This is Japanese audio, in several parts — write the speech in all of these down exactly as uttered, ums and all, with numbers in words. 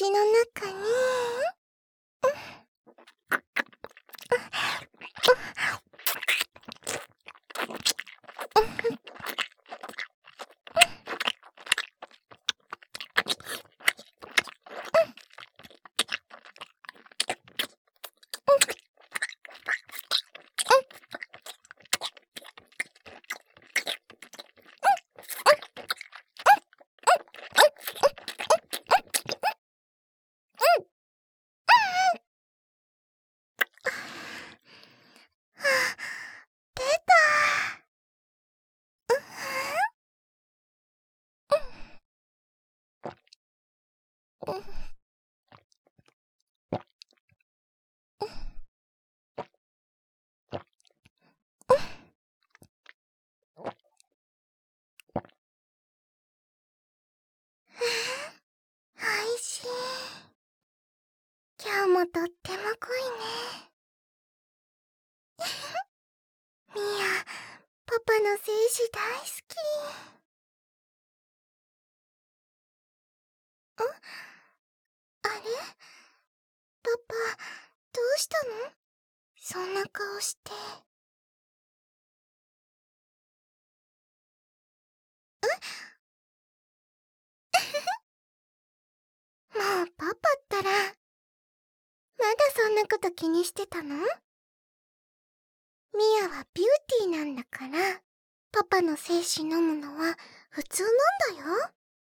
口の中に、おいしい。今日もとっても濃いね。ミヤ、パパの精子大好き。ん？あれ？パパ、どうしたの？そんな顔して。え？もうパパったら、まだそんなこと気にしてたの？ミヤはビューティーなんだから、パパの精子飲むのは普通なんだよ。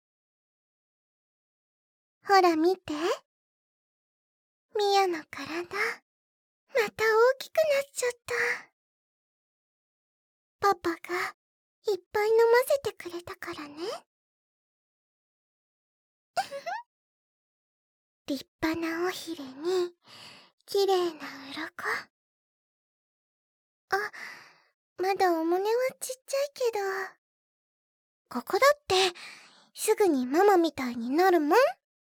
ほら見て。ミヤの体、また大きくなっちゃった。パパがいっぱい飲ませてくれたからね。立派な尾ひれに、きれいな鱗。あ、まだお胸はちっちゃいけど。ここだって、すぐにママみたいになるもん。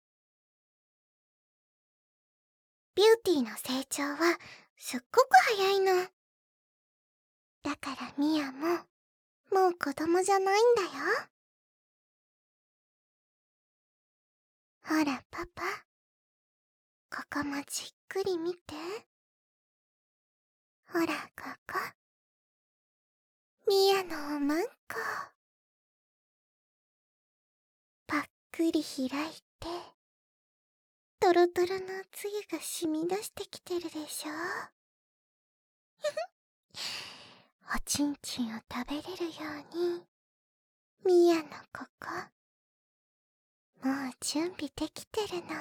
ビューティーの成長はすっごく早いの。だからミヤも、もう子供じゃないんだよ。ほらパパ、ここもじっくり見て。ほらここ。ミヤのおまんこ。ぱっくり開いて、トロトロのつゆが染み出してきてるでしょ。おちんちんを食べれるように、ミヤのここ、もう準備できてるの。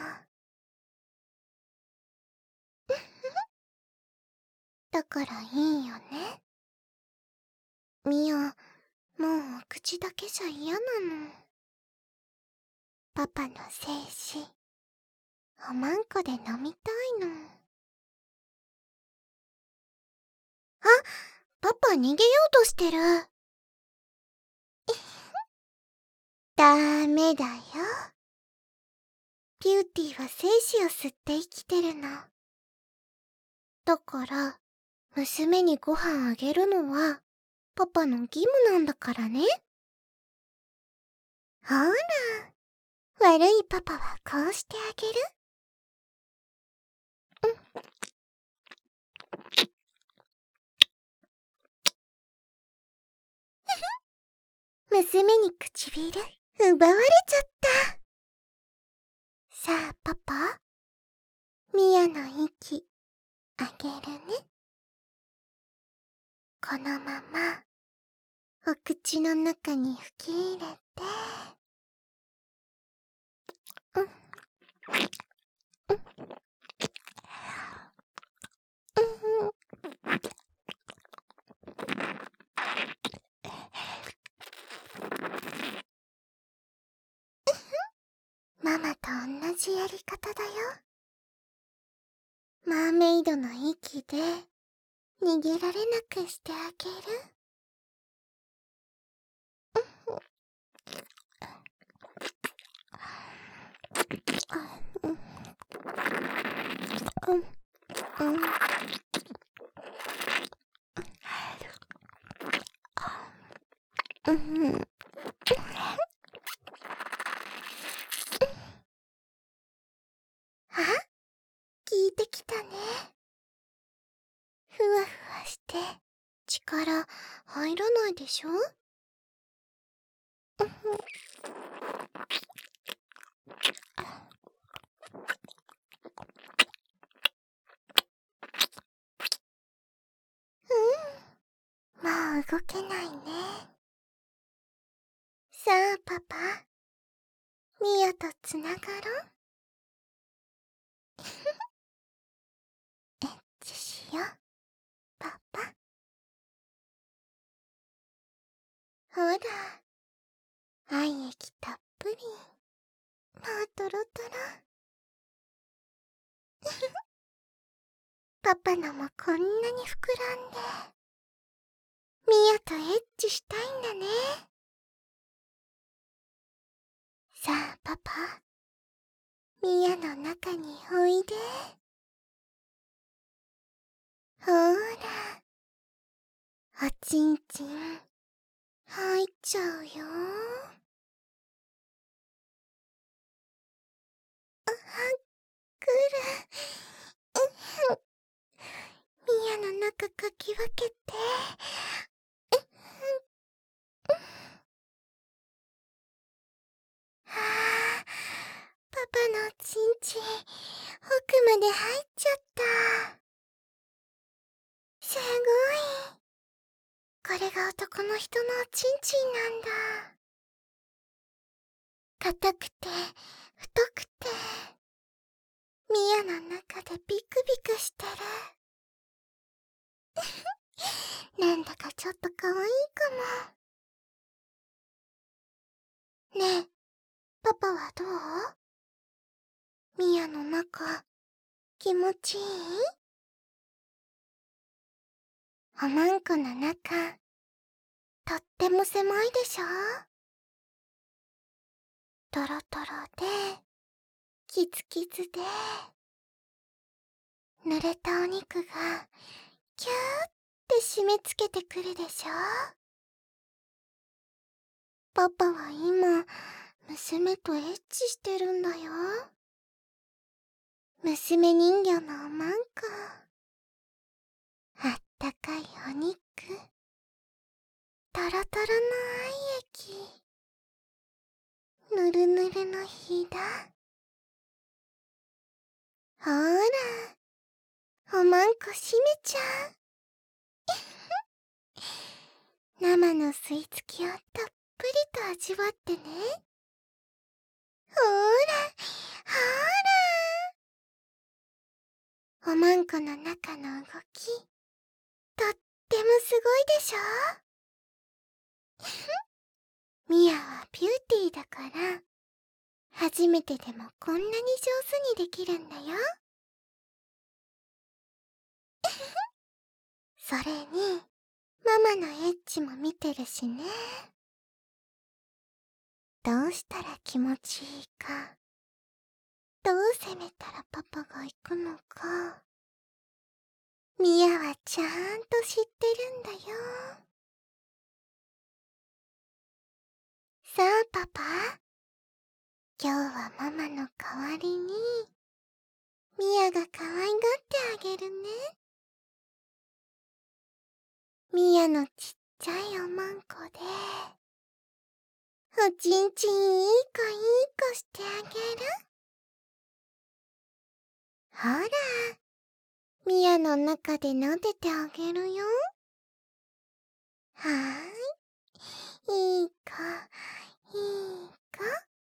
だからいいよね。ミヤ、もうお口だけじゃ嫌なの。パパの精子、おまんこで飲みたいの。あ、パパ逃げようとしてる。ダメだよ。ビューティーは精子を吸って生きてるの。だから、娘にご飯あげるのは、パパの義務なんだからね。ほら、悪いパパはこうしてあげる。娘に唇奪われちゃった。さあパパ、ミヤの息あげるね。このままお口の中に吹き入れて、うんうんうんママと同じやり方だよ。マーメイドの息で逃げられなくしてあげる。うんうんうんうん入らないでしょ？うん、もう動けないね。さあパパ、ミアとつながろう。エッチしよう、パパ。ほら、愛液たっぷり、もうトロトロ。パパのもこんなに膨らんで、ミアとエッチしたいんだね。さあパパ、ミアの中においで。ほーら、おちんちん入っちゃうよ。あっ、くる。ミアの中かき分けて。はあ、パパのちんちん奥まで入っちゃった。すごい。これが男の人のおちんちんなんだ。硬くて太くて、ミアの中でビクビクしてる。なんだかちょっと可愛いかも。ねえ、パパはどう？ミアの中、気持ちいい？おまんこの中、とっても狭いでしょ？トロトロで、キツキツで、濡れたお肉が、キューって締め付けてくるでしょ？パパは今、娘とエッチしてるんだよ。娘人形のおまんこ。あったかいお肉。トロトロの愛液。ぬるぬるのひだ。ほーら、おまんこしめちゃう。生の吸い付きをたっぷりと味わってね。ほーら、ほーら。おまんこの中の動き、とってもすごいでしょ？ミアはビューティーだから、初めてでもこんなに上手にできるんだよ。それに、ママのエッチも見てるしね。どうしたら気持ちいいか、どう攻めたらパパが行くのか、ミアはちゃんと知ってるんだよ。さあパパ、今日はママの代わりに、ミアが可愛がってあげるね。ミアのちっちゃいおまんこで、おちんちんいい子いい子してあげる。ほら、ミアの中で撫でてあげるよ。はーい、いい子、いい子。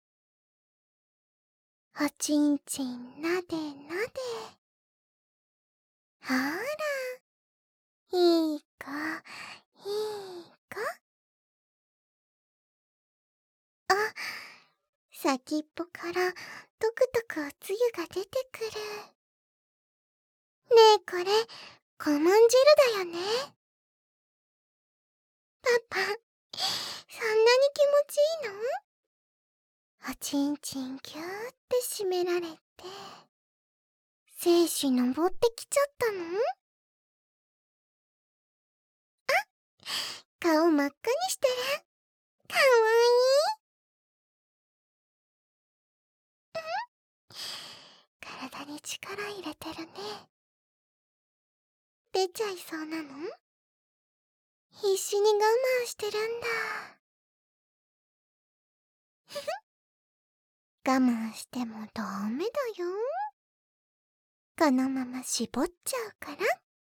おちんちんなでなで。ほら、いい子、いい子。あ、先っぽからトクトクおつゆが出てくる。ねえこれ、コモン汁だよね。パパ、そんなに気持ちいいの？おちんちんぎゅーって締められて、精子登ってきちゃったの？顔真っ赤にしてる。かわいい。体に力入れてるね。出ちゃいそうなの？ 必死に我慢してるんだ。ふふ。我慢してもダメだよ。このまま絞っちゃうから。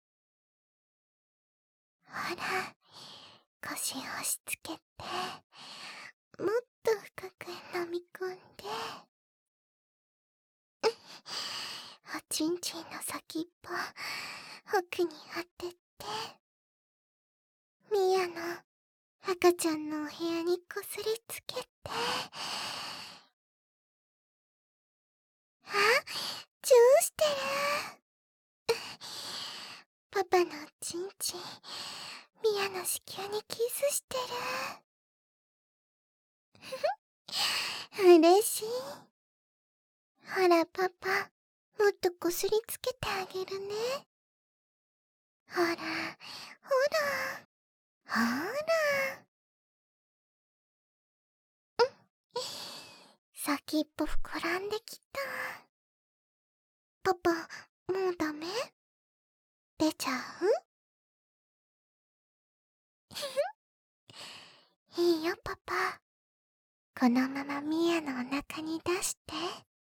ほら、腰を押し付けて、もっと深く飲み込んで。おちんちんの先っぽ、奥に当てて。ミアの赤ちゃんのお部屋にこすりつけて。あ、チューしてる。パパのおちんちん、ミアの子宮にキスしてる。ふふ、嬉しい。ほらパパ、もっとこすりつけてあげるね。ほら、ほら、ほら。うん。先っぽ膨らんできた。パパ、もうダメ？出ちゃう？いいよパパ。このままミアのお腹に出して。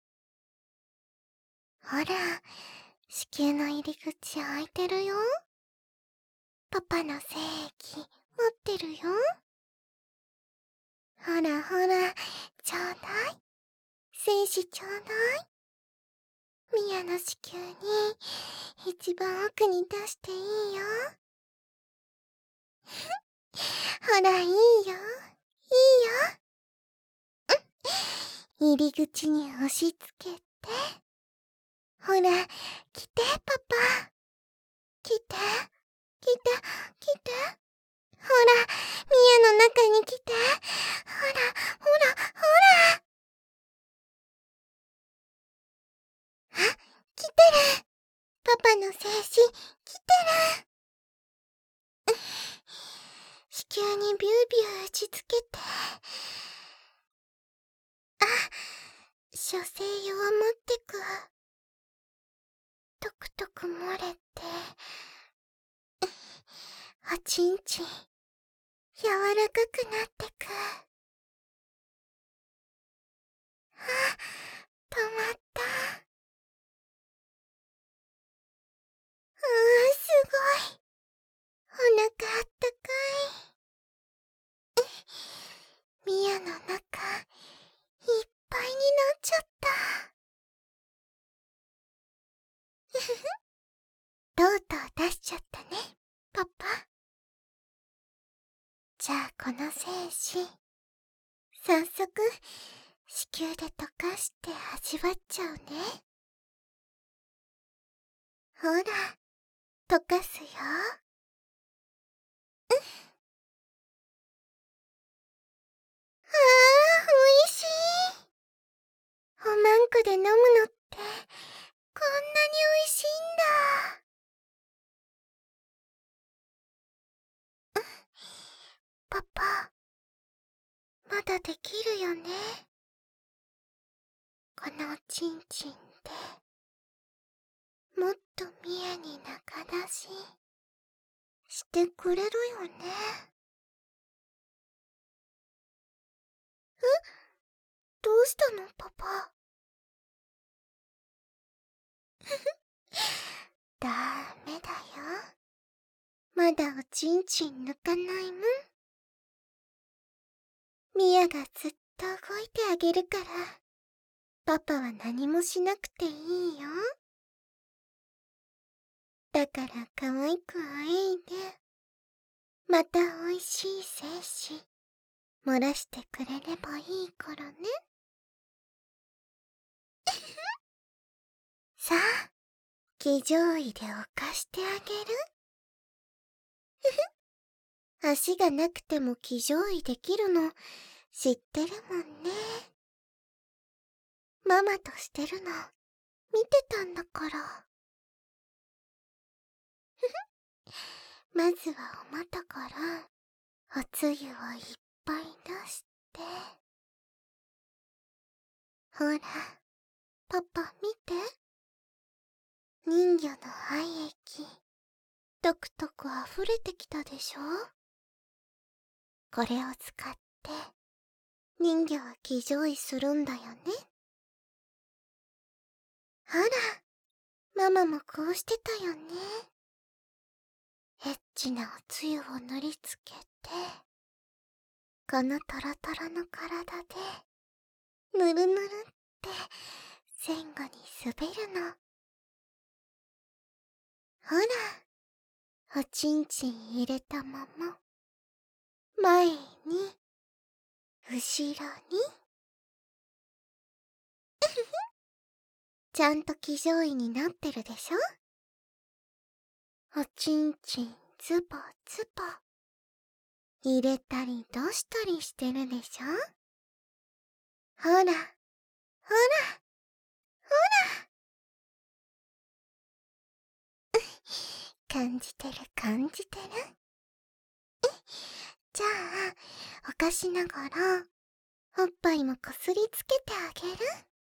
ほら、子宮の入り口開いてるよ。パパの精液持ってるよ。ほらほら、ちょうだい。精子ちょうだい。ミアの子宮に一番奥に出していいよ。ほら、いいよ。いいよ。入り口に押し付けて。ほら、来て、パパ。来て、来て、来て。ほら、ミアの中に来て。ほら、ほら、ほら。あ、来てる。パパの精子、来てる。子宮にビュービュー打ちつけて。あ、射精弱まってく。とくとく漏れて。おちんちん、柔らかくなってく。あ、止まった。うー、すごい。お腹あったかい。ミアの中、いっぱいになっちゃった。ふふふ。とうとう出しちゃったね、パパ。じゃあこの精子、早速、子宮で溶かして味わっちゃうね。ほら、溶かすよ。うん。あー、おいしい。おまんこで飲むのって、こんなにおいしいんだ。うん、パパ、まだできるよね。このおちんちんで、もっとミアに仲出し、してくれるよね。え？どうしたのパパ。ダメだよ。まだおちんちん抜かないもん。ミアがずっと動いてあげるから、パパは何もしなくていいよ。だから可愛くあえいで、またおいしい精子、漏らしてくれればいいからね。さあ、騎乗位で犯してあげる。ふふ。足がなくても騎乗位できるの知ってるもんね。ママとしてるの見てたんだから。ふふ。まずはお股からおつゆをいっぱい出して。ほら、パパ見て。人魚の愛液、とくとく溢れてきたでしょ。 これを使って人魚は騎乗位するんだよね。ほら、ママもこうしてたよね。エッチなおつゆを塗りつけて、このトロトロの体でぬるぬるって前後に滑るの。ほら、おちんちん入れたまま前に後ろにちゃんと騎乗位になってるでしょ。おちんちんズボズボ入れたり出したりしてるでしょ。ほらほらほら、感じてる感じてる。じゃあおかしながらおっぱいもこすりつけてあげる。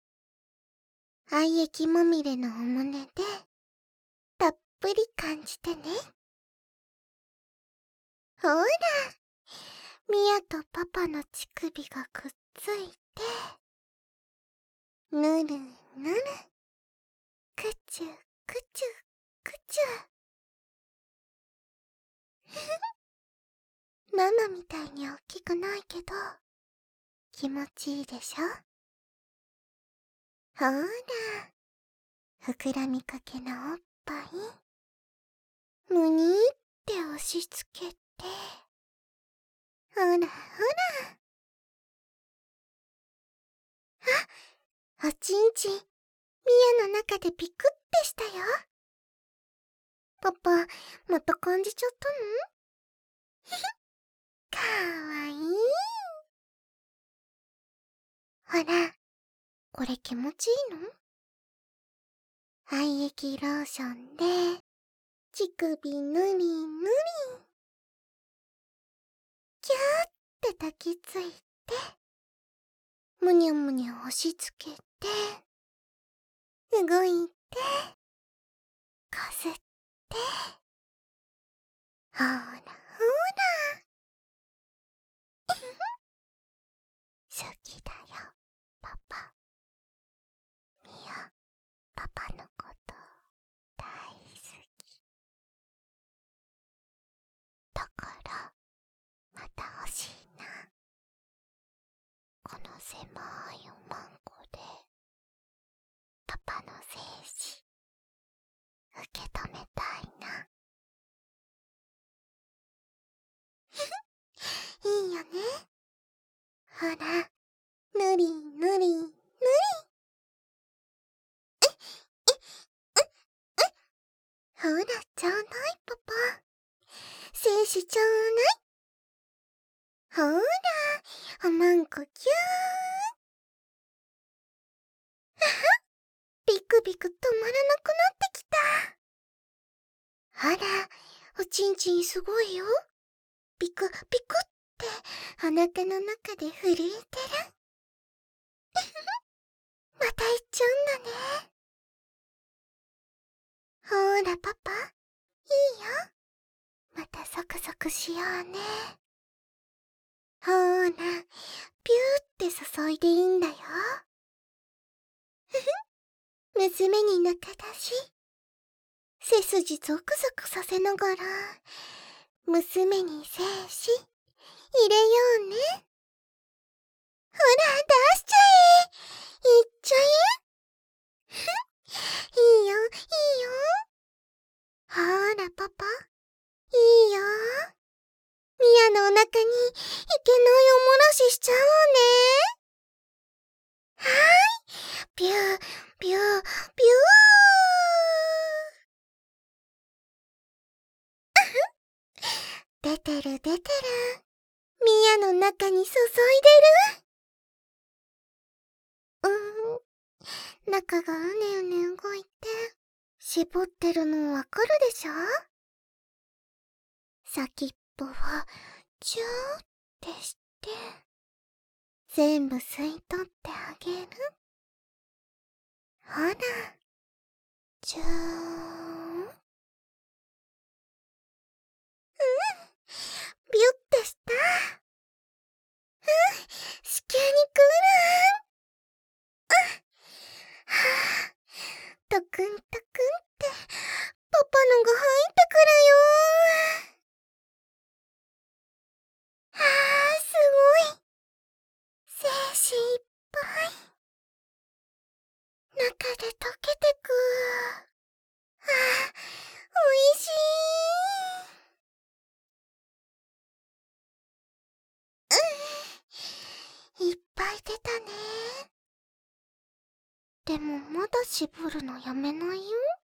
愛液まみれのお胸でたっぷり感じてね。ほら、ミヤとパパの乳首がくっついて、ぬるぬる、くちゅくちゅくちゅ。ママみたいに大きくないけど気持ちいいでしょ。ほら、膨らみかけのおっぱいむにーって押し付けて、ほらほら。あ、おちんちんミヤの中でピクってしたよ。パパ、また感じちゃったの？かわいい。ほら、これ気持ちいいの？愛液ローションで乳首ぬりぬり、キューって抱きついて、むにゃむにゃ押し付けて、動いて、こすって、ほらほら。好きだよ、パパ。ミヤ、パパのこと大好き。だからまた欲しいな。この狭いおまんこでパパの精子受け止めたいな。いいよね。ほら、ぬりぬりぬり。ほら、ちょうだいパパ。精子ちょうだい。ほら、おまんこキュー。あは、ビクビク止まらなくなってきた。ほら、おちんちんすごいよ。ピクピクってお腹の中で震えてる。また行っちゃうんだね。ほーらパパ、いいよ。またゾクゾクしようね。ほーら、ピューって注いでいいんだよ。ふふ、娘に仲だし、背筋ゾクゾクさせながら娘に精子入れようね。ほら、出しちゃえ。いっちゃえ。ふいいよ、いいよ。ほーらパパ、いいよ。ミヤのお腹にいけないおもらししちゃおうね。はーい、ピューピューピュー。出てる出てる。ミヤの中に注いでる。うーん、中がうねうね動いて絞ってるのわかるでしょ。先っぽをチューってして全部吸い取ってあげる。ほら、チューン。うん、ビュってした。 でもまだ絞るのやめないよ。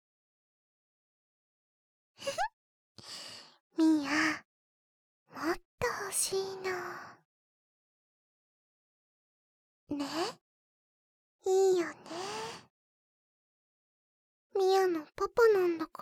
ミヤ、もっと欲しいの。ね、いいよね。ミヤのパパなんだ